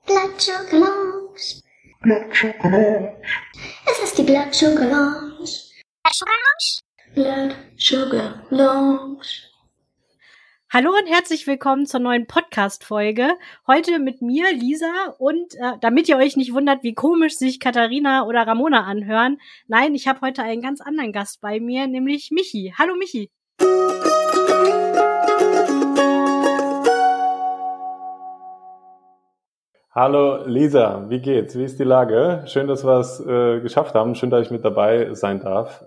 Blood Sugar Lounge. Blood Sugar Lounge. Es ist die Blood Sugar Lounge. Blood Sugar Lounge. Hallo und herzlich willkommen zur neuen Podcast-Folge. Heute mit mir, Lisa, und damit ihr euch nicht wundert, wie komisch sich Katharina oder Ramona anhören, nein, ich habe heute einen ganz anderen Gast bei mir, nämlich Michi. Hallo Michi. Hallo Lisa, wie geht's? Wie ist die Lage? Schön, dass wir es geschafft haben. Schön, dass ich mit dabei sein darf.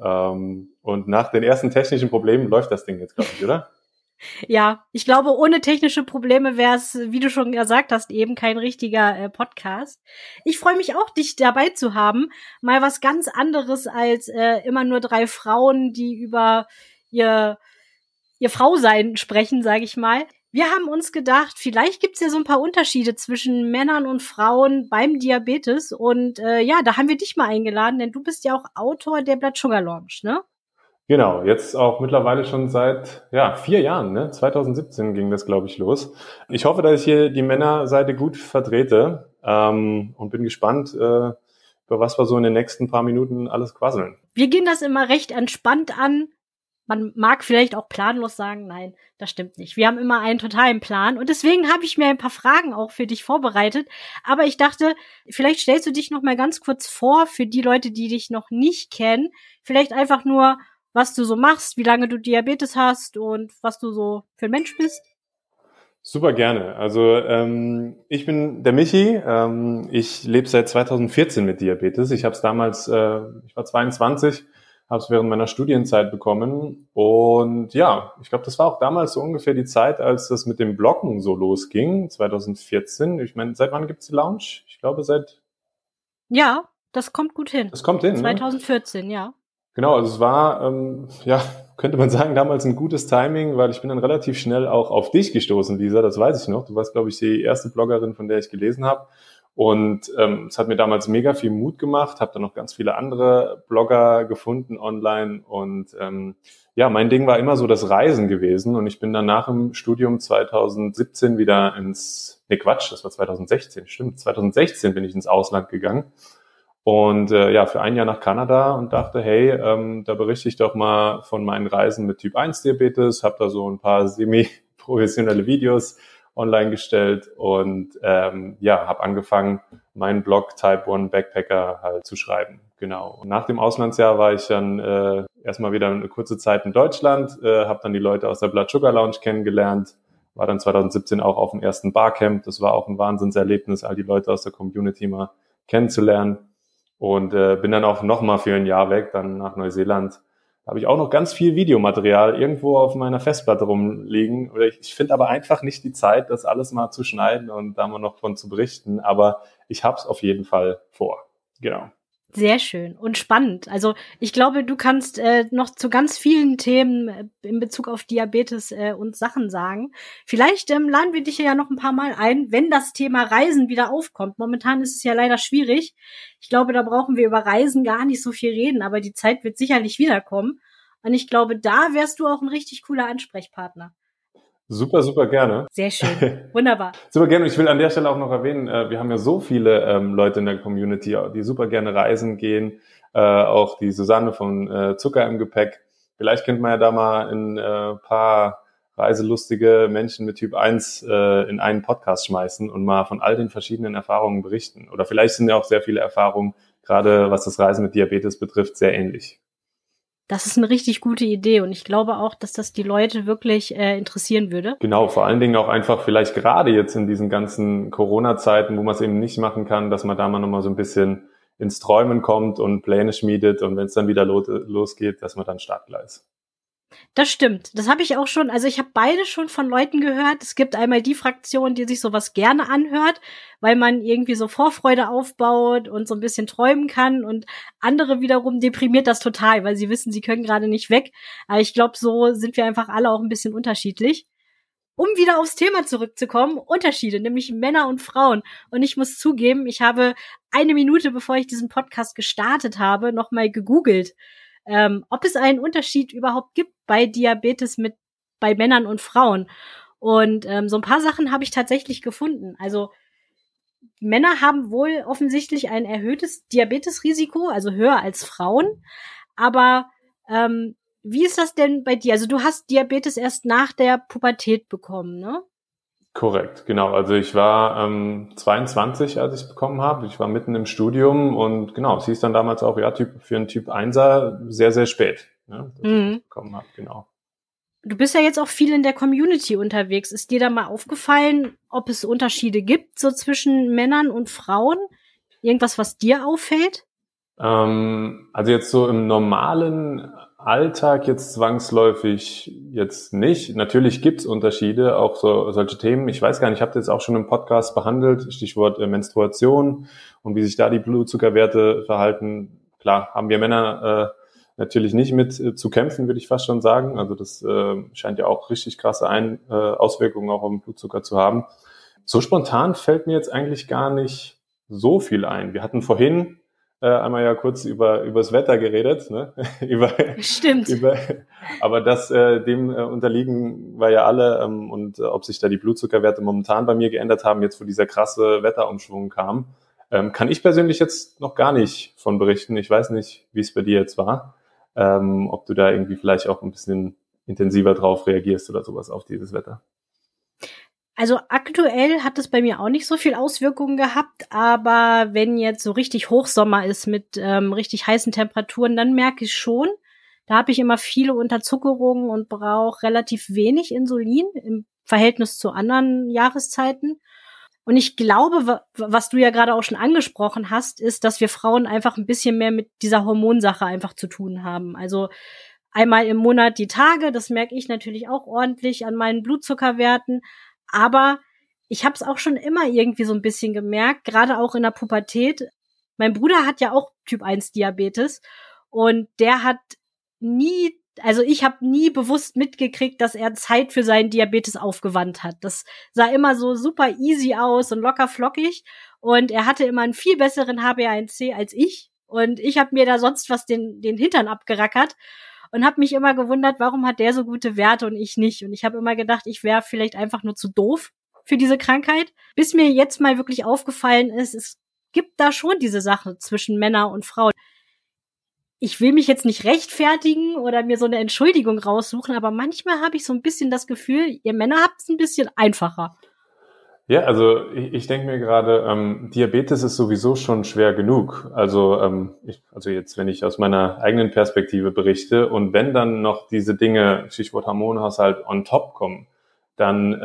Und nach den ersten technischen Problemen läuft das Ding jetzt, glaube ich, oder? Ja, ich glaube, ohne technische Probleme wäre es, wie du schon gesagt hast, eben kein richtiger Podcast. Ich freue mich auch, dich dabei zu haben. Mal was ganz anderes als immer nur 3 Frauen, die über ihr Frausein sprechen, sage ich mal. Wir haben uns gedacht, vielleicht gibt's ja so ein paar Unterschiede zwischen Männern und Frauen beim Diabetes. Und ja, da haben wir dich mal eingeladen, denn du bist ja auch Autor der Blood Sugar Lounge, ne? Genau, jetzt auch mittlerweile schon seit 4 Jahren, ne? 2017 ging das, glaube ich, los. Ich hoffe, dass ich hier die Männerseite gut vertrete und bin gespannt, über was wir so in den nächsten paar Minuten alles quasseln. Wir gehen das immer recht entspannt an. Man mag vielleicht auch planlos sagen, nein, das stimmt nicht. Wir haben immer einen totalen Plan und deswegen habe ich mir ein paar Fragen auch für dich vorbereitet. Aber ich dachte, vielleicht stellst du dich noch mal ganz kurz vor für die Leute, die dich noch nicht kennen. Vielleicht einfach nur, was du so machst, wie lange du Diabetes hast und was du so für ein Mensch bist. Super gerne. Also ich bin der Michi. Ich lebe seit 2014 mit Diabetes. Ich habe es damals, ich war 22, habe es während meiner Studienzeit bekommen. Und ja, ich glaube, das war auch damals so ungefähr die Zeit, als das mit dem Bloggen so losging, 2014. Ich meine, seit wann gibt's die Lounge? Ich glaube, seit... Ja, das kommt gut hin. Das kommt hin, 2014, ne? Ja. Genau, also es war, könnte man sagen, damals ein gutes Timing, weil ich bin dann relativ schnell auch auf dich gestoßen, Lisa, das weiß ich noch. Du warst, glaube ich, die erste Bloggerin, von der ich gelesen habe. Und es hat mir damals mega viel Mut gemacht, habe dann noch ganz viele andere Blogger gefunden online. Und mein Ding war immer so das Reisen gewesen. Und ich bin dann nach dem Studium 2017 wieder das war 2016, stimmt. 2016 bin ich ins Ausland gegangen. Und für ein Jahr nach Kanada und dachte, hey, da berichte ich doch mal von meinen Reisen mit Typ-1-Diabetes, habe da so ein paar semi-professionelle Videos online gestellt und habe angefangen, meinen Blog Type 1 Backpacker halt zu schreiben. Genau. Und nach dem Auslandsjahr war ich dann erstmal wieder eine kurze Zeit in Deutschland, habe dann die Leute aus der Blood Sugar Lounge kennengelernt, war dann 2017 auch auf dem ersten Barcamp. Das war auch ein Wahnsinnserlebnis, all die Leute aus der Community mal kennenzulernen. Und bin dann auch nochmal für ein Jahr weg, dann nach Neuseeland. Da habe ich auch noch ganz viel Videomaterial irgendwo auf meiner Festplatte rumliegen. Ich finde aber einfach nicht die Zeit, das alles mal zu schneiden und da mal noch von zu berichten. Aber ich habe es auf jeden Fall vor. Genau. Sehr schön und spannend. Also ich glaube, du kannst noch zu ganz vielen Themen in Bezug auf Diabetes uns Sachen sagen. Vielleicht laden wir dich ja noch ein paar Mal ein, wenn das Thema Reisen wieder aufkommt. Momentan ist es ja leider schwierig. Ich glaube, da brauchen wir über Reisen gar nicht so viel reden, aber die Zeit wird sicherlich wiederkommen. Und ich glaube, da wärst du auch ein richtig cooler Ansprechpartner. Super, super gerne. Sehr schön. Wunderbar. Super gerne. Ich will an der Stelle auch noch erwähnen, wir haben ja so viele Leute in der Community, die super gerne reisen gehen. Auch die Susanne von Zucker im Gepäck. Vielleicht könnte man ja da mal ein paar reiselustige Menschen mit Typ 1 in einen Podcast schmeißen und mal von all den verschiedenen Erfahrungen berichten. Oder vielleicht sind ja auch sehr viele Erfahrungen, gerade was das Reisen mit Diabetes betrifft, sehr ähnlich. Das ist eine richtig gute Idee und ich glaube auch, dass das die Leute wirklich interessieren würde. Genau, vor allen Dingen auch einfach vielleicht gerade jetzt in diesen ganzen Corona-Zeiten, wo man es eben nicht machen kann, dass man da mal nochmal so ein bisschen ins Träumen kommt und Pläne schmiedet und wenn es dann wieder losgeht, dass man dann Startgleis. Das stimmt. Das habe ich auch schon. Also ich habe beide schon von Leuten gehört. Es gibt einmal die Fraktion, die sich sowas gerne anhört, weil man irgendwie so Vorfreude aufbaut und so ein bisschen träumen kann. Und andere wiederum deprimiert das total, weil sie wissen, sie können gerade nicht weg. Aber ich glaube, so sind wir einfach alle auch ein bisschen unterschiedlich. Um wieder aufs Thema zurückzukommen, Unterschiede, nämlich Männer und Frauen. Und ich muss zugeben, ich habe 1 Minute, bevor ich diesen Podcast gestartet habe, nochmal gegoogelt, ob es einen Unterschied überhaupt gibt bei Diabetes bei Männern und Frauen. Und so ein paar Sachen habe ich tatsächlich gefunden. Also Männer haben wohl offensichtlich ein erhöhtes Diabetesrisiko, also höher als Frauen. Aber wie ist das denn bei dir? Also du hast Diabetes erst nach der Pubertät bekommen, ne? Korrekt, genau. Also ich war 22, als ich es bekommen habe. Ich war mitten im Studium und genau, es hieß dann damals auch, ja, für einen Typ 1er sehr, sehr spät, ne, dass ich das bekommen habe, genau. Du bist ja jetzt auch viel in der Community unterwegs. Ist dir da mal aufgefallen, ob es Unterschiede gibt, so zwischen Männern und Frauen? Irgendwas, was dir auffällt? Also jetzt so im normalen Alltag jetzt zwangsläufig jetzt nicht. Natürlich gibt's Unterschiede, auch so solche Themen. Ich weiß gar nicht, ich habe das jetzt auch schon im Podcast behandelt, Stichwort Menstruation und wie sich da die Blutzuckerwerte verhalten. Klar, haben wir Männer natürlich nicht mit zu kämpfen, würde ich fast schon sagen. Also das scheint ja auch richtig krasse Auswirkungen auch auf den Blutzucker zu haben. So spontan fällt mir jetzt eigentlich gar nicht so viel ein. Wir hatten vorhin einmal ja kurz übers Wetter geredet, ne? Stimmt. Aber das dem unterliegen wir ja alle und ob sich da die Blutzuckerwerte momentan bei mir geändert haben, jetzt wo dieser krasse Wetterumschwung kam, kann ich persönlich jetzt noch gar nicht von berichten. Ich weiß nicht, wie es bei dir jetzt war, ob du da irgendwie vielleicht auch ein bisschen intensiver drauf reagierst oder sowas auf dieses Wetter. Also aktuell hat es bei mir auch nicht so viel Auswirkungen gehabt, aber wenn jetzt so richtig Hochsommer ist mit richtig heißen Temperaturen, dann merke ich schon, da habe ich immer viele Unterzuckerungen und brauche relativ wenig Insulin im Verhältnis zu anderen Jahreszeiten. Und ich glaube, was du ja gerade auch schon angesprochen hast, ist, dass wir Frauen einfach ein bisschen mehr mit dieser Hormonsache einfach zu tun haben. Also einmal im Monat die Tage, das merke ich natürlich auch ordentlich an meinen Blutzuckerwerten. Aber ich habe es auch schon immer irgendwie so ein bisschen gemerkt, gerade auch in der Pubertät. Mein Bruder hat ja auch Typ 1 Diabetes und der hat ich habe nie bewusst mitgekriegt, dass er Zeit für seinen Diabetes aufgewandt hat. Das sah immer so super easy aus und locker flockig und er hatte immer einen viel besseren HbA1c als ich und ich habe mir da sonst was den Hintern abgerackert. Und habe mich immer gewundert, warum hat der so gute Werte und ich nicht. Und ich habe immer gedacht, ich wäre vielleicht einfach nur zu doof für diese Krankheit. Bis mir jetzt mal wirklich aufgefallen ist, es gibt da schon diese Sache zwischen Männern und Frauen. Ich will mich jetzt nicht rechtfertigen oder mir so eine Entschuldigung raussuchen, aber manchmal habe ich so ein bisschen das Gefühl, ihr Männer habt es ein bisschen einfacher. Ja, also ich denke mir gerade, Diabetes ist sowieso schon schwer genug. Also jetzt, wenn ich aus meiner eigenen Perspektive berichte und wenn dann noch diese Dinge, Stichwort Hormonhaushalt, on top kommen, dann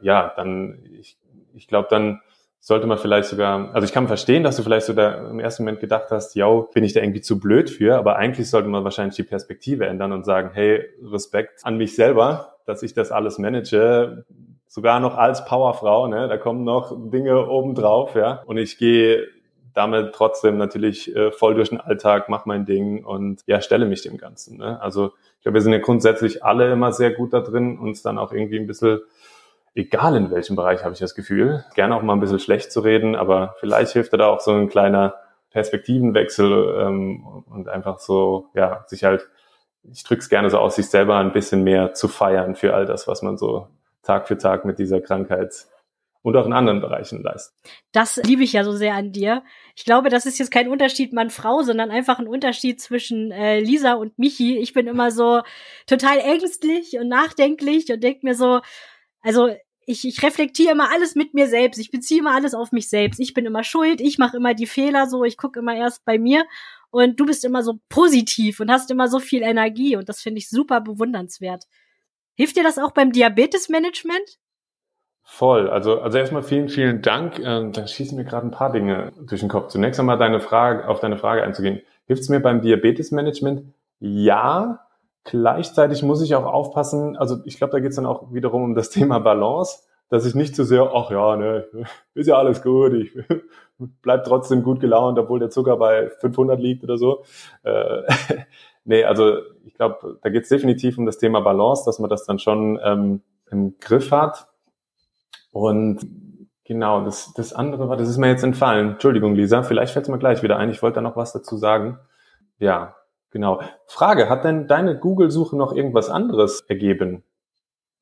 ich glaube, dann sollte man vielleicht sogar, also ich kann verstehen, dass du vielleicht so da im ersten Moment gedacht hast, ja, bin ich da irgendwie zu blöd für, aber eigentlich sollte man wahrscheinlich die Perspektive ändern und sagen, hey, Respekt an mich selber, dass ich das alles manage, sogar noch als Powerfrau, ne, da kommen noch Dinge obendrauf, ja, und ich gehe damit trotzdem natürlich voll durch den Alltag, mache mein Ding und ja, stelle mich dem Ganzen, ne? Also ich glaube, wir sind ja grundsätzlich alle immer sehr gut da drin, uns dann auch irgendwie ein bisschen, egal in welchem Bereich, habe ich das Gefühl, gerne auch mal ein bisschen schlecht zu reden, aber vielleicht hilft da auch so ein kleiner Perspektivenwechsel und einfach so, ja, sich halt, ich drück's gerne so aus, sich selber ein bisschen mehr zu feiern für all das, was man so Tag für Tag mit dieser Krankheit und auch in anderen Bereichen leistet. Das liebe ich ja so sehr an dir. Ich glaube, das ist jetzt kein Unterschied Mann-Frau, sondern einfach ein Unterschied zwischen Lisa und Michi. Ich bin immer so total ängstlich und nachdenklich und denke mir so, also ich reflektiere immer alles mit mir selbst. Ich beziehe immer alles auf mich selbst. Ich bin immer schuld, ich mache immer die Fehler so, ich gucke immer erst bei mir und du bist immer so positiv und hast immer so viel Energie und das finde ich super bewundernswert. Hilft dir das auch beim Diabetesmanagement? Voll. Also erstmal vielen, vielen Dank. Da schießen mir gerade ein paar Dinge durch den Kopf. Zunächst einmal auf deine Frage einzugehen. Hilft es mir beim Diabetesmanagement? Ja. Gleichzeitig muss ich auch aufpassen. Also ich glaube, da geht es dann auch wiederum um das Thema Balance, dass ich nicht zu sehr, ach ja, ne, ist ja alles gut, ich bleib trotzdem gut gelaunt, obwohl der Zucker bei 500 liegt oder so. Nee, also ich glaube, da geht es definitiv um das Thema Balance, dass man das dann schon im Griff hat. Und genau, das andere war, das ist mir jetzt entfallen. Entschuldigung, Lisa, vielleicht fällt es mir gleich wieder ein. Ich wollte da noch was dazu sagen. Ja, genau. Frage, hat denn deine Google-Suche noch irgendwas anderes ergeben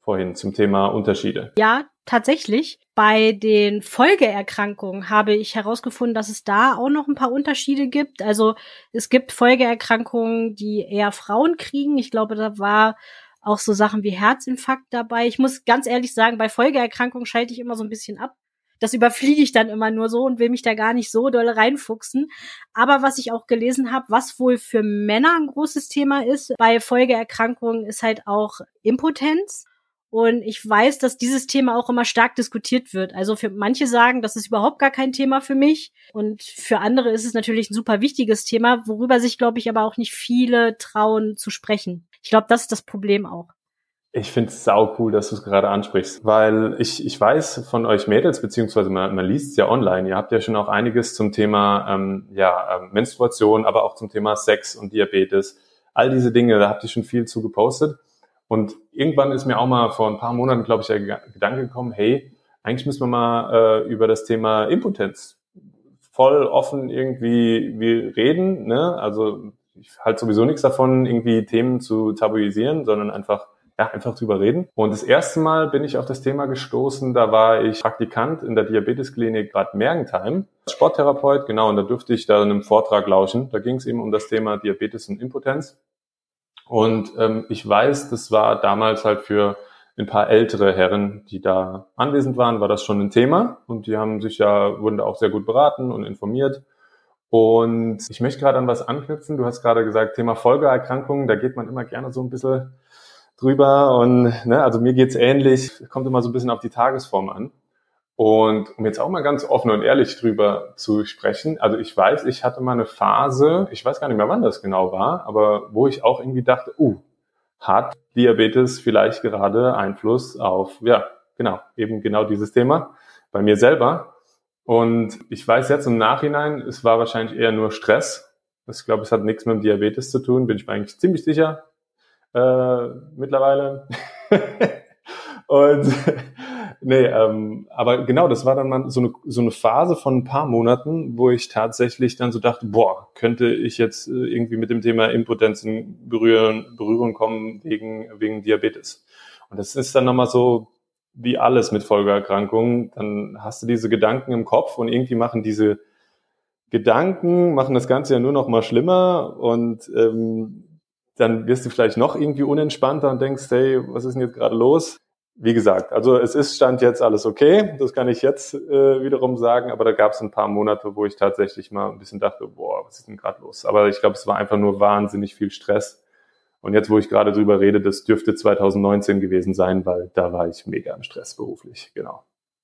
vorhin zum Thema Unterschiede. Ja, tatsächlich. Bei den Folgeerkrankungen habe ich herausgefunden, dass es da auch noch ein paar Unterschiede gibt. Also es gibt Folgeerkrankungen, die eher Frauen kriegen. Ich glaube, da war auch so Sachen wie Herzinfarkt dabei. Ich muss ganz ehrlich sagen, bei Folgeerkrankungen schalte ich immer so ein bisschen ab. Das überfliege ich dann immer nur so und will mich da gar nicht so doll reinfuchsen. Aber was ich auch gelesen habe, was wohl für Männer ein großes Thema ist bei Folgeerkrankungen, ist halt auch Impotenz. Und ich weiß, dass dieses Thema auch immer stark diskutiert wird. Also für manche sagen, das ist überhaupt gar kein Thema für mich. Und für andere ist es natürlich ein super wichtiges Thema, worüber sich, glaube ich, aber auch nicht viele trauen zu sprechen. Ich glaube, das ist das Problem auch. Ich finde es sau cool, dass du es gerade ansprichst, weil ich weiß von euch Mädels, beziehungsweise man liest es ja online, ihr habt ja schon auch einiges zum Thema Menstruation, aber auch zum Thema Sex und Diabetes. All diese Dinge, da habt ihr schon viel zu gepostet. Und irgendwann ist mir auch mal vor ein paar Monaten, glaube ich, der Gedanke gekommen, hey, eigentlich müssen wir mal über das Thema Impotenz voll offen irgendwie reden. Ne? Also ich halte sowieso nichts davon, irgendwie Themen zu tabuisieren, sondern einfach drüber reden. Und das erste Mal bin ich auf das Thema gestoßen, da war ich Praktikant in der Diabetesklinik Bad Mergentheim, Sporttherapeut, genau, und da durfte ich da einem Vortrag lauschen. Da ging es eben um das Thema Diabetes und Impotenz. Und ich weiß, das war damals halt für ein paar ältere Herren, die da anwesend waren, war das schon ein Thema. Und die wurden da auch sehr gut beraten und informiert. Und ich möchte gerade an was anknüpfen. Du hast gerade gesagt, Thema Folgeerkrankungen, da geht man immer gerne so ein bisschen drüber. Und also mir geht's ähnlich, kommt immer so ein bisschen auf die Tagesform an. Und um jetzt auch mal ganz offen und ehrlich drüber zu sprechen, also ich weiß, ich hatte mal eine Phase, ich weiß gar nicht mehr, wann das genau war, aber wo ich auch irgendwie dachte, hat Diabetes vielleicht gerade Einfluss auf, eben genau dieses Thema bei mir selber. Und ich weiß jetzt im Nachhinein, es war wahrscheinlich eher nur Stress. Ich glaube, es hat nichts mit dem Diabetes zu tun, bin ich mir eigentlich ziemlich sicher mittlerweile. Und aber genau, das war dann mal so eine Phase von ein paar Monaten, wo ich tatsächlich dann so dachte, könnte ich jetzt irgendwie mit dem Thema Impotenz in Berührung kommen wegen Diabetes. Und das ist dann nochmal so wie alles mit Folgeerkrankungen. Dann hast du diese Gedanken im Kopf und irgendwie machen diese Gedanken das Ganze ja nur noch mal schlimmer und dann wirst du vielleicht noch irgendwie unentspannter und denkst, hey, was ist denn jetzt gerade los? Wie gesagt, also es ist Stand jetzt alles okay, das kann ich jetzt wiederum sagen, aber da gab es ein paar Monate, wo ich tatsächlich mal ein bisschen dachte, was ist denn gerade los? Aber ich glaube, es war einfach nur wahnsinnig viel Stress. Und jetzt, wo ich gerade drüber rede, das dürfte 2019 gewesen sein, weil da war ich mega im Stress beruflich, genau.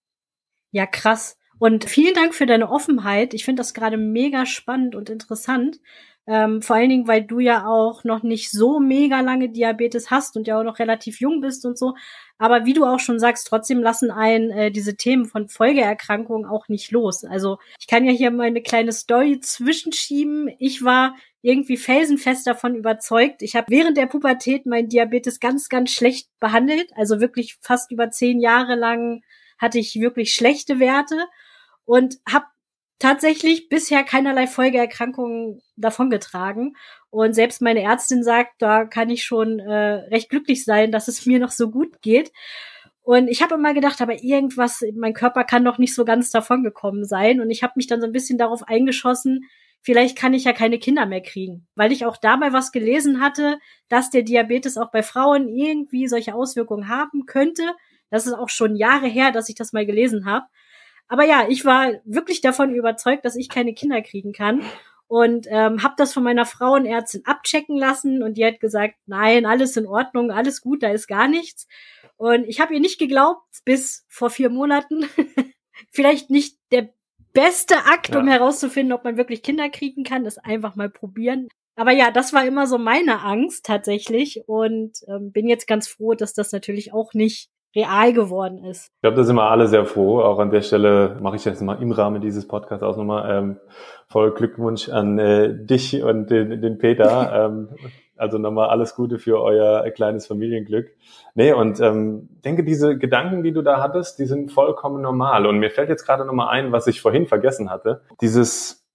Ja, krass. Und vielen Dank für deine Offenheit. Ich finde das gerade mega spannend und interessant. Vor allen Dingen, weil du ja auch noch nicht so mega lange Diabetes hast und ja auch noch relativ jung bist und so. Aber wie du auch schon sagst, trotzdem lassen einen diese Themen von Folgeerkrankungen auch nicht los. Also ich kann ja hier mal eine kleine Story zwischenschieben. Ich war irgendwie felsenfest davon überzeugt. Ich habe während der Pubertät meinen Diabetes ganz, ganz schlecht behandelt. Also wirklich fast über 10 Jahre lang hatte ich wirklich schlechte Werte und habe tatsächlich bisher keinerlei Folgeerkrankungen davongetragen. Und selbst meine Ärztin sagt, da kann ich schon recht glücklich sein, dass es mir noch so gut geht. Und ich habe immer gedacht, aber irgendwas, mein Körper kann doch nicht so ganz davongekommen sein. Und ich habe mich dann so ein bisschen darauf eingeschossen, vielleicht kann ich ja keine Kinder mehr kriegen. Weil ich auch dabei was gelesen hatte, dass der Diabetes auch bei Frauen irgendwie solche Auswirkungen haben könnte. Das ist auch schon Jahre her, dass ich das mal gelesen habe. Aber ja, ich war wirklich davon überzeugt, dass ich keine Kinder kriegen kann und habe das von meiner Frauenärztin abchecken lassen und die hat gesagt, nein, alles in Ordnung, alles gut, da ist gar nichts. Und ich habe ihr nicht geglaubt bis vor 4 Monaten. Vielleicht nicht der beste Akt, um herauszufinden, ob man wirklich Kinder kriegen kann, das einfach mal probieren. Aber ja, das war immer so meine Angst tatsächlich und bin jetzt ganz froh, dass das natürlich auch nicht real geworden ist. Ich glaube, da sind wir alle sehr froh. Auch an der Stelle mache ich jetzt mal im Rahmen dieses Podcasts auch nochmal voll Glückwunsch an dich und den Peter. Also nochmal alles Gute für euer kleines Familienglück. Nee, und denke, diese Gedanken, die du da hattest, die sind vollkommen normal. Und mir fällt jetzt gerade nochmal ein, was ich vorhin vergessen hatte.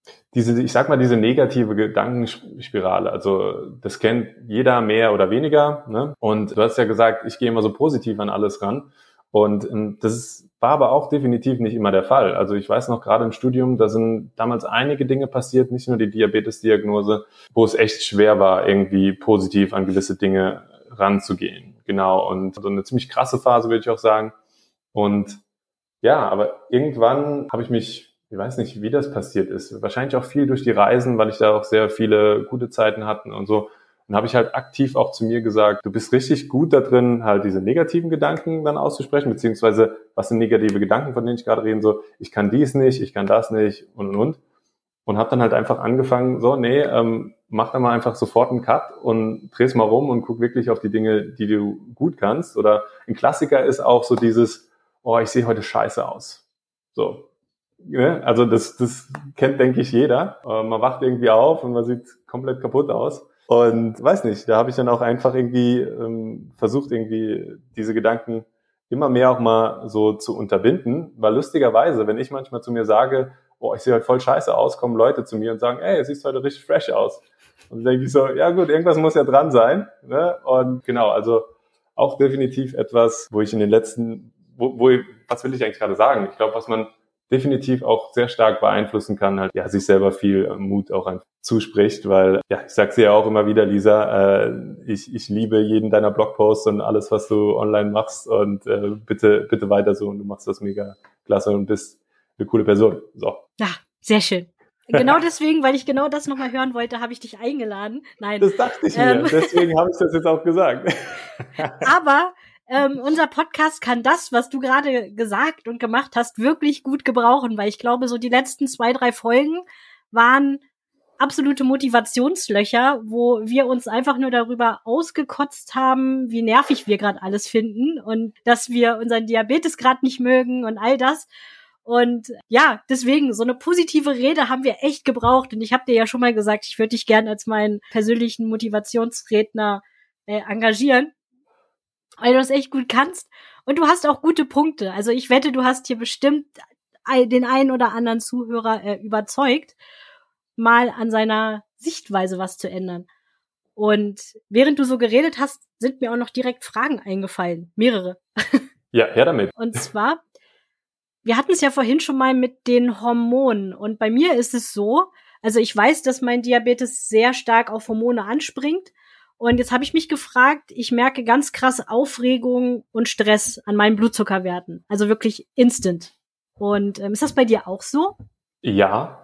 ich sag mal, diese negative Gedankenspirale, also das kennt jeder mehr oder weniger, ne? Und du hast ja gesagt, ich gehe immer so positiv an alles ran. Und war aber auch definitiv nicht immer der Fall. Also ich weiß noch, gerade im Studium, da sind damals einige Dinge passiert, nicht nur die Diabetes-Diagnose, wo es echt schwer war, irgendwie positiv an gewisse Dinge ranzugehen. Genau, und so eine ziemlich krasse Phase, würde ich auch sagen. Und ja, aber irgendwann habe ich mich, ich weiß nicht, wie das passiert ist, wahrscheinlich auch viel durch die Reisen, weil ich da auch sehr viele gute Zeiten hatte und so. Und habe ich halt aktiv auch zu mir gesagt, du bist richtig gut da drin, halt diese negativen Gedanken dann auszusprechen, beziehungsweise was sind negative Gedanken, von denen ich gerade rede, so ich kann dies nicht, ich kann das nicht und. Und habe dann halt einfach angefangen, so, mach da mal einfach sofort einen Cut und dreh's mal rum und guck wirklich auf die Dinge, die du gut kannst. Oder ein Klassiker ist auch so dieses, oh, ich sehe heute scheiße aus. So. Ja, also das kennt, denke ich, jeder. Man wacht irgendwie auf und man sieht komplett kaputt aus. Und weiß nicht, da habe ich dann auch einfach irgendwie versucht, irgendwie diese Gedanken immer mehr auch mal so zu unterbinden. Weil lustigerweise, wenn ich manchmal zu mir sage, oh, ich sehe heute voll scheiße aus, kommen Leute zu mir und sagen, ey, du siehst heute richtig fresh aus. Und dann denke ich so, ja gut, irgendwas muss ja dran sein. Ne? Und genau, also auch definitiv etwas, wo ich in den letzten, was will ich eigentlich gerade sagen? Ich glaube, was man definitiv auch sehr stark beeinflussen kann, halt ja sich selber viel Mut auch einfach zuspricht, weil ja, ich sag's dir ja auch immer wieder, Lisa, ich liebe jeden deiner Blogposts und alles, was du online machst und bitte weiter so und du machst das mega klasse und bist eine coole Person. So. Ja, sehr schön. Genau deswegen, weil ich genau das nochmal hören wollte, habe ich dich eingeladen. Nein. Das dachte ich mir, deswegen habe ich das jetzt auch gesagt. Aber unser Podcast kann das, was du gerade gesagt und gemacht hast, wirklich gut gebrauchen, weil ich glaube, so die letzten 2, 3 Folgen waren absolute Motivationslöcher, wo wir uns einfach nur darüber ausgekotzt haben, wie nervig wir gerade alles finden und dass wir unseren Diabetes gerade nicht mögen und all das. Und ja, deswegen, so eine positive Rede haben wir echt gebraucht. Und ich habe dir ja schon mal gesagt, ich würde dich gern als meinen persönlichen Motivationsredner engagieren, weil du das echt gut kannst. Und du hast auch gute Punkte. Also ich wette, du hast hier bestimmt den einen oder anderen Zuhörer überzeugt, mal an seiner Sichtweise was zu ändern. Und während du so geredet hast, sind mir auch noch direkt Fragen eingefallen. Mehrere. Ja, her damit. Und zwar, wir hatten es ja vorhin schon mal mit den Hormonen. Und bei mir ist es so, also ich weiß, dass mein Diabetes sehr stark auf Hormone anspringt. Und jetzt habe ich mich gefragt, ich merke ganz krass Aufregung und Stress an meinen Blutzuckerwerten. Also wirklich instant. Und ist das bei dir auch so? Ja,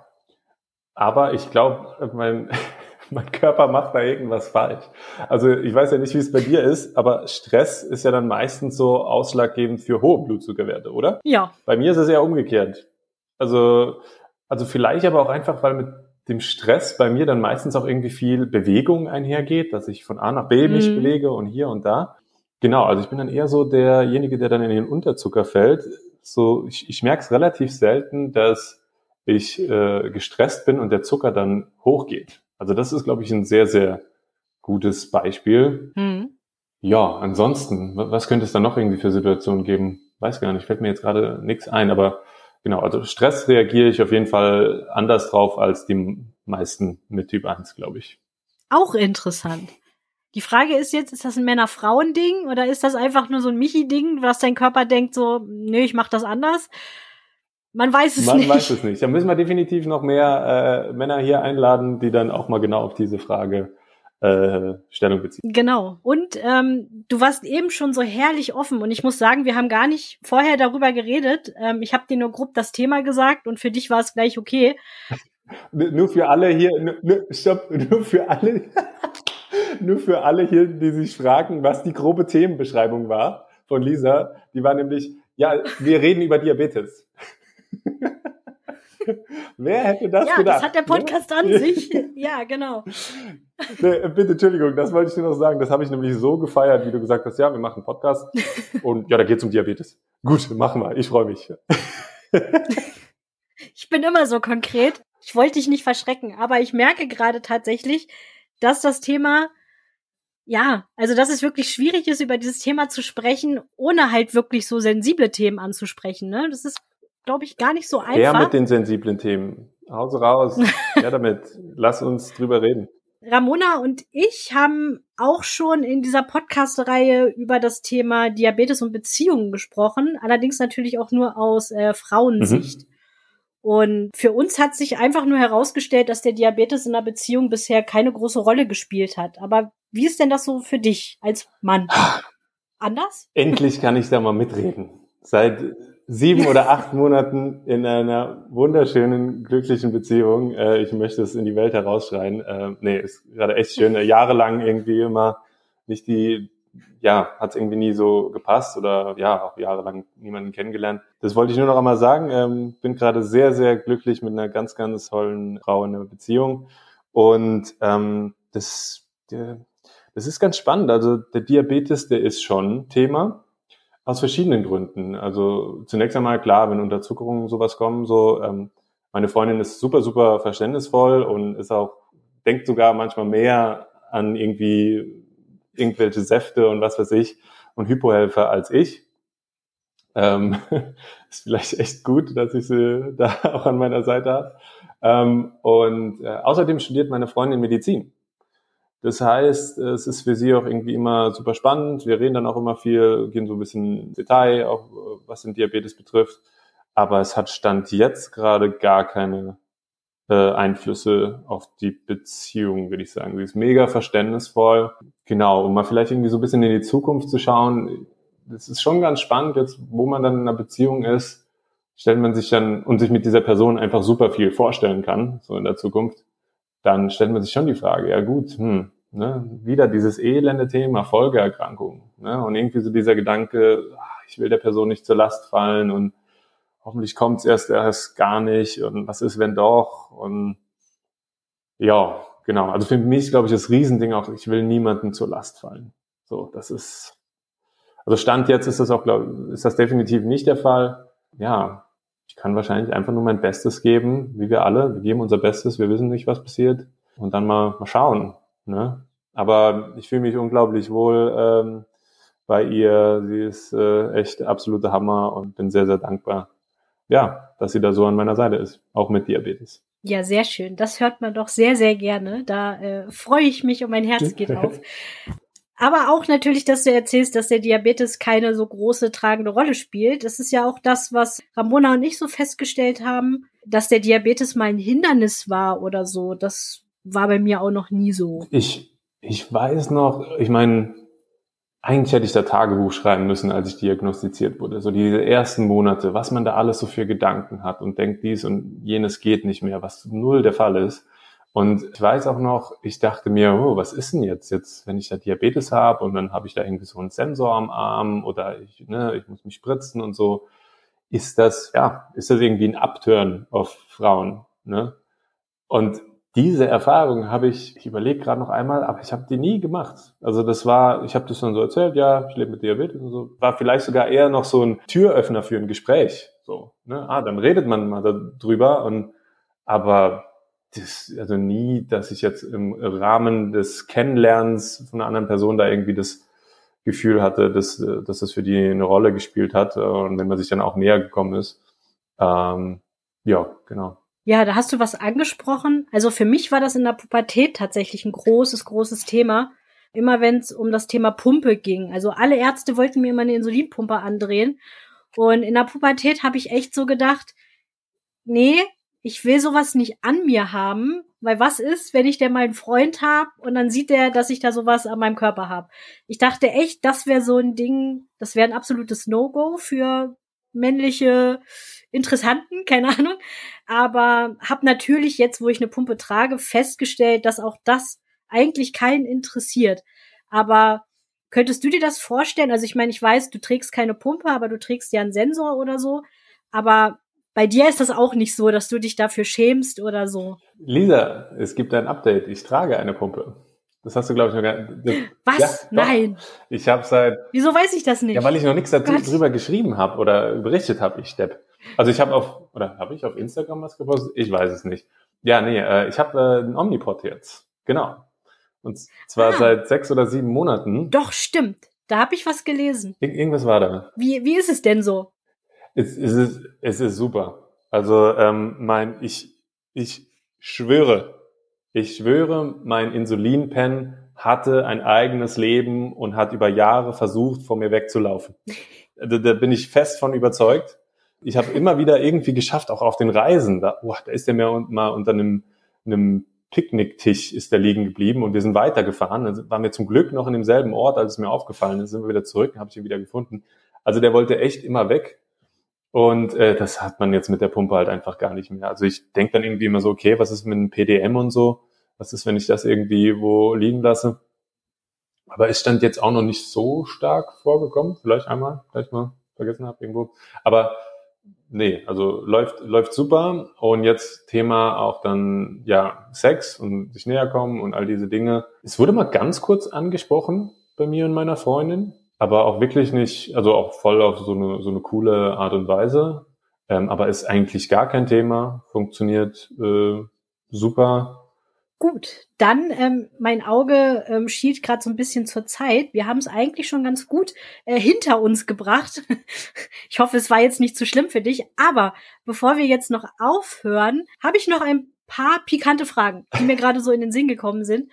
aber ich glaube, mein Körper macht da irgendwas falsch. Also ich weiß ja nicht, wie es bei dir ist, aber Stress ist ja dann meistens so ausschlaggebend für hohe Blutzuckerwerte, oder? Ja. Bei mir ist es eher umgekehrt. Also vielleicht aber auch einfach, weil mit dem Stress bei mir dann meistens auch irgendwie viel Bewegung einhergeht, dass ich von A nach B mich bewege und hier und da. Genau, also ich bin dann eher so derjenige, der dann in den Unterzucker fällt. So, ich merke es relativ selten, dass ich gestresst bin und der Zucker dann hochgeht. Also das ist, glaube ich, ein sehr, sehr gutes Beispiel. Ja, ansonsten, was könnte es da noch irgendwie für Situationen geben? Weiß gar nicht, fällt mir jetzt gerade nichts ein, aber genau, also Stress reagiere ich auf jeden Fall anders drauf als die meisten mit Typ 1, glaube ich. Auch interessant. Die Frage ist jetzt, ist das ein Männer-Frauen-Ding oder ist das einfach nur so ein Michi-Ding, was dein Körper denkt so, nö, ich mach das anders? Man weiß es nicht. Man weiß es nicht. Da müssen wir definitiv noch mehr Männer hier einladen, die dann auch mal genau auf diese Frage Stellung beziehen. Genau. Und du warst eben schon so herrlich offen und ich muss sagen, wir haben gar nicht vorher darüber geredet. Ich habe dir nur grob das Thema gesagt und für dich war es gleich okay. Nur für alle hier, nur für alle hier, die sich fragen, was die grobe Themenbeschreibung war von Lisa. Die war nämlich, ja, wir reden über Diabetes. Wer hätte das gedacht? Ja, das hat der Podcast an sich. Ja, genau. Nee, bitte, Entschuldigung, das wollte ich dir noch sagen. Das habe ich nämlich so gefeiert, wie du gesagt hast, ja, wir machen einen Podcast. Und ja, da geht's um Diabetes. Gut, machen wir. Ich freue mich. Ich bin immer so konkret. Ich wollte dich nicht verschrecken, aber ich merke gerade tatsächlich, dass das Thema, ja, also dass es wirklich schwierig ist, über dieses Thema zu sprechen, ohne halt wirklich so sensible Themen anzusprechen. Ne? Das ist, glaube ich, gar nicht so einfach. Eher mit den sensiblen Themen. Hause raus. Ja, damit. Lass uns drüber reden. Ramona und ich haben auch schon in dieser Podcast-Reihe über das Thema Diabetes und Beziehungen gesprochen, allerdings natürlich auch nur aus Frauensicht. Und für uns hat sich einfach nur herausgestellt, dass der Diabetes in der Beziehung bisher keine große Rolle gespielt hat. Aber wie ist denn das so für dich als Mann? Anders? Endlich kann ich da mal mitreden. Seit 7 oder 8 Monaten in einer wunderschönen, glücklichen Beziehung. Ich möchte es in die Welt herausschreien. Ist gerade echt schön. Jahrelang irgendwie immer nicht hat es irgendwie nie so gepasst oder auch jahrelang niemanden kennengelernt. Das wollte ich nur noch einmal sagen. Bin gerade sehr, sehr glücklich mit einer ganz, ganz tollen Frau in einer Beziehung. Und das ist ganz spannend. Also der Diabetes, der ist schon Thema. Aus verschiedenen Gründen. Also zunächst einmal klar, wenn Unterzuckerungen sowas kommen, meine Freundin ist super, super verständnisvoll und denkt sogar manchmal mehr an irgendwelche Säfte und was weiß ich und Hypohelfer als ich. Ist vielleicht echt gut, dass ich sie da auch an meiner Seite habe. Außerdem studiert meine Freundin Medizin. Das heißt, es ist für sie auch irgendwie immer super spannend. Wir reden dann auch immer viel, gehen so ein bisschen ins Detail, auch was den Diabetes betrifft. Aber es hat Stand jetzt gerade gar keine Einflüsse auf die Beziehung, würde ich sagen. Sie ist mega verständnisvoll. Genau, um mal vielleicht irgendwie so ein bisschen in die Zukunft zu schauen. Das ist schon ganz spannend, jetzt wo man dann in einer Beziehung ist, stellt man sich dann und sich mit dieser Person einfach super viel vorstellen kann, so in der Zukunft. Dann stellt man sich schon die Frage, ja gut, wieder dieses elende Thema Folgeerkrankungen, und irgendwie so dieser Gedanke, ich will der Person nicht zur Last fallen und hoffentlich kommt es erst gar nicht und was ist, wenn doch und ja, genau, also für mich glaube ich das Riesending auch, ich will niemanden zur Last fallen, so, das ist, also Stand jetzt ist das definitiv nicht der Fall, ja, ich kann wahrscheinlich einfach nur mein Bestes geben, wie wir alle. Wir geben unser Bestes, wir wissen nicht, was passiert. Und dann mal schauen. Ne? Aber ich fühle mich unglaublich wohl bei ihr. Sie ist echt absoluter Hammer und bin sehr, sehr dankbar, dass sie da so an meiner Seite ist, auch mit Diabetes. Ja, sehr schön. Das hört man doch sehr, sehr gerne. Da freue ich mich und mein Herz geht auf. Aber auch natürlich, dass du erzählst, dass der Diabetes keine so große tragende Rolle spielt. Das ist ja auch das, was Ramona und ich so festgestellt haben, dass der Diabetes mal ein Hindernis war oder so. Das war bei mir auch noch nie so. Ich weiß noch, ich meine, eigentlich hätte ich da Tagebuch schreiben müssen, als ich diagnostiziert wurde. So diese ersten Monate, was man da alles so für Gedanken hat und denkt, dies und jenes geht nicht mehr, was null der Fall ist. Und ich weiß auch noch, ich dachte mir, was ist denn jetzt, wenn ich da Diabetes habe und dann habe ich da irgendwie so einen Sensor am Arm oder ich muss mich spritzen und so. Ist das irgendwie ein Upturn auf Frauen, ne? Und diese Erfahrung habe ich überlege gerade noch einmal, aber ich habe die nie gemacht. Also ich habe das dann so erzählt, ich lebe mit Diabetes und so. War vielleicht sogar eher noch so ein Türöffner für ein Gespräch, so, ne? Dann redet man mal darüber aber also nie, dass ich jetzt im Rahmen des Kennenlernens von einer anderen Person da irgendwie das Gefühl hatte, dass das für die eine Rolle gespielt hat und wenn man sich dann auch näher gekommen ist. Genau. Ja, da hast du was angesprochen. Also für mich war das in der Pubertät tatsächlich ein großes, großes Thema. Immer wenn es um das Thema Pumpe ging. Also alle Ärzte wollten mir immer eine Insulinpumpe andrehen. Und in der Pubertät habe ich echt so gedacht, nee, ich will sowas nicht an mir haben, weil was ist, wenn ich denn mal einen Freund habe und dann sieht der, dass ich da sowas an meinem Körper habe. Ich dachte echt, das wäre so ein Ding, das wäre ein absolutes No-Go für männliche Interessanten, keine Ahnung. Aber habe natürlich jetzt, wo ich eine Pumpe trage, festgestellt, dass auch das eigentlich keinen interessiert. Aber könntest du dir das vorstellen? Also ich meine, ich weiß, du trägst keine Pumpe, aber du trägst ja einen Sensor oder so. Aber bei dir ist das auch nicht so, dass du dich dafür schämst oder so. Lisa, es gibt ein Update. Ich trage eine Pumpe. Das hast du, glaube ich, noch gar nicht. Was? Ja, nein. Ich habe Wieso weiß ich das nicht? Ja, weil ich noch nichts drüber geschrieben habe oder berichtet habe, ich Depp. Also ich habe habe ich auf Instagram was gepostet? Ich weiß es nicht. Ja, nee, ich habe einen Omnipod jetzt. Genau. Und zwar seit 6 oder 7 Monaten. Doch, stimmt. Da habe ich was gelesen. Irgendwas war da. Wie ist es denn so? Es ist super. Also Ich schwöre, mein Insulinpen hatte ein eigenes Leben und hat über Jahre versucht, vor mir wegzulaufen. Da bin ich fest von überzeugt. Ich habe immer wieder irgendwie geschafft, auch auf den Reisen. Da ist der mir mal unter einem Picknicktisch ist der liegen geblieben und wir sind weitergefahren. Dann waren wir zum Glück noch in demselben Ort, als es mir aufgefallen ist, sind wir wieder zurück und habe ich ihn wieder gefunden. Also der wollte echt immer weg. Und das hat man jetzt mit der Pumpe halt einfach gar nicht mehr. Also ich denke dann irgendwie immer so, okay, was ist mit einem PDM und so? Was ist, wenn ich das irgendwie wo liegen lasse? Aber es stand jetzt auch noch nicht so stark vorgekommen. Vielleicht mal vergessen habe irgendwo. Aber nee, also läuft super. Und jetzt Thema auch dann, ja, Sex und sich näher kommen und all diese Dinge. Es wurde mal ganz kurz angesprochen bei mir und meiner Freundin, aber auch wirklich nicht, also auch voll auf so eine coole Art und Weise. Aber ist eigentlich gar kein Thema, funktioniert super. Gut, dann mein Auge schielt gerade so ein bisschen zur Zeit. Wir haben es eigentlich schon ganz gut hinter uns gebracht. Ich hoffe, es war jetzt nicht zu schlimm für dich. Aber bevor wir jetzt noch aufhören, habe ich noch ein paar pikante Fragen, die mir gerade so in den Sinn gekommen sind,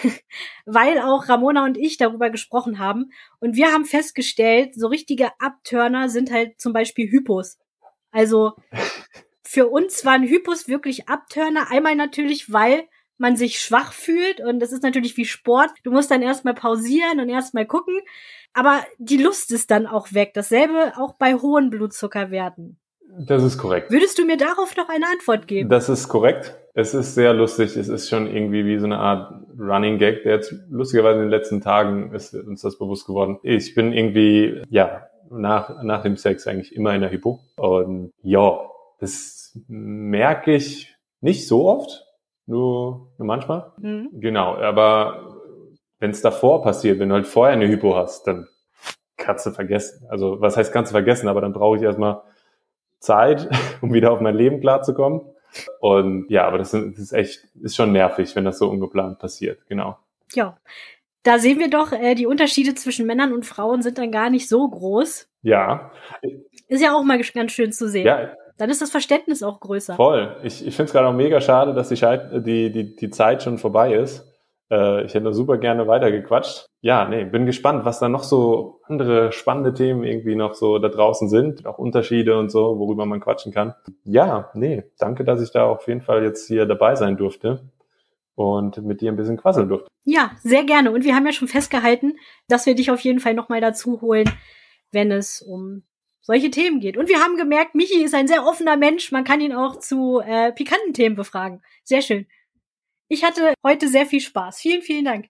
weil auch Ramona und ich darüber gesprochen haben. Und wir haben festgestellt, so richtige Abturner sind halt zum Beispiel Hypos. Also für uns waren Hypos wirklich Abturner. Einmal natürlich, weil man sich schwach fühlt und das ist natürlich wie Sport. Du musst dann erstmal pausieren und erstmal gucken. Aber die Lust ist dann auch weg. Dasselbe auch bei hohen Blutzuckerwerten. Das ist korrekt. Würdest du mir darauf noch eine Antwort geben? Das ist korrekt. Es ist sehr lustig. Es ist schon irgendwie wie so eine Art Running Gag, der jetzt lustigerweise in den letzten Tagen ist uns das bewusst geworden. Ich bin irgendwie, ja, nach dem Sex eigentlich immer in der Hypo. Und ja, das merke ich nicht so oft, nur manchmal. Mhm. Genau, aber wenn es davor passiert, wenn du halt vorher eine Hypo hast, dann kannst du vergessen. Also was heißt kannst du vergessen, aber dann brauche ich erstmal Zeit, um wieder auf mein Leben klarzukommen. Und ja, aber das ist schon nervig, wenn das so ungeplant passiert, genau. Ja, da sehen wir doch, die Unterschiede zwischen Männern und Frauen sind dann gar nicht so groß. Ja. Ist ja auch mal ganz schön zu sehen. Ja. Dann ist das Verständnis auch größer. Voll. Ich finde es gerade auch mega schade, dass die Zeit schon vorbei ist. Ich hätte super gerne weitergequatscht. Ja, nee, bin gespannt, was da noch so andere spannende Themen irgendwie noch so da draußen sind. Auch Unterschiede und so, worüber man quatschen kann. Ja, nee, danke, dass ich da auf jeden Fall jetzt hier dabei sein durfte und mit dir ein bisschen quasseln durfte. Ja, sehr gerne. Und wir haben ja schon festgehalten, dass wir dich auf jeden Fall nochmal dazu holen, wenn es um solche Themen geht. Und wir haben gemerkt, Michi ist ein sehr offener Mensch. Man kann ihn auch zu pikanten Themen befragen. Sehr schön. Ich hatte heute sehr viel Spaß. Vielen, vielen Dank.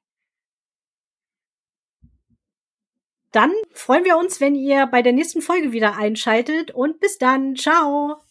Dann freuen wir uns, wenn ihr bei der nächsten Folge wieder einschaltet. Und bis dann. Ciao.